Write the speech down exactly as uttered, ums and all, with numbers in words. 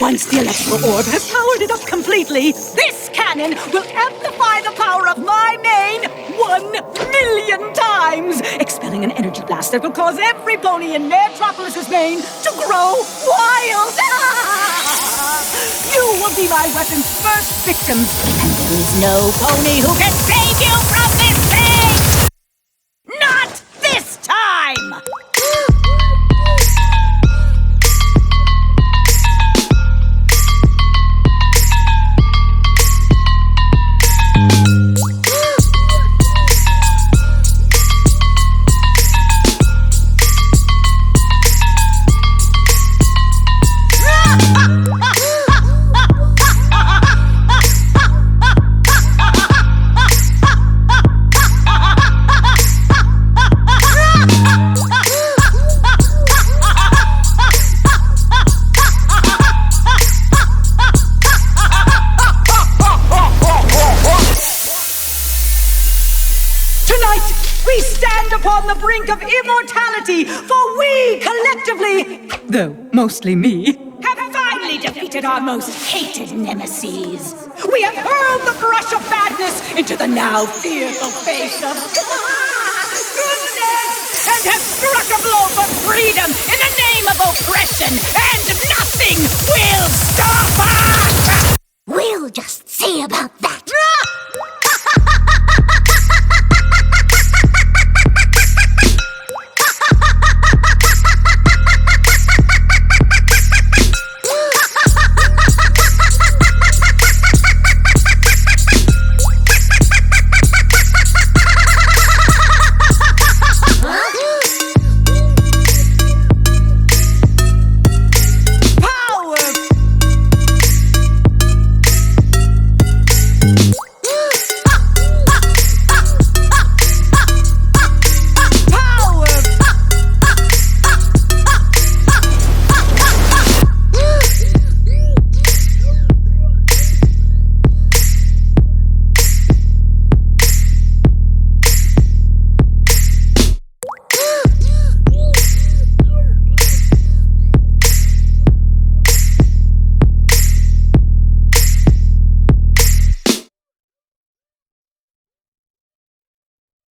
Once the electrical orb has powered it up completely, this cannon will amplify the power of my main one million times, expelling an energy blast that will cause every pony in Metropolis's mane to grow wild. You will be my weapon's first victims, and there is no pony who can save you from this thing! Not this time! We stand upon the brink of immortality, for we collectively, though mostly me, have finally defeated our most hated nemesis. We have hurled the brush of badness into the now fearful face of goodness, and have struck a blow for freedom in the name of oppression, and nothing will stop us! We'll just see about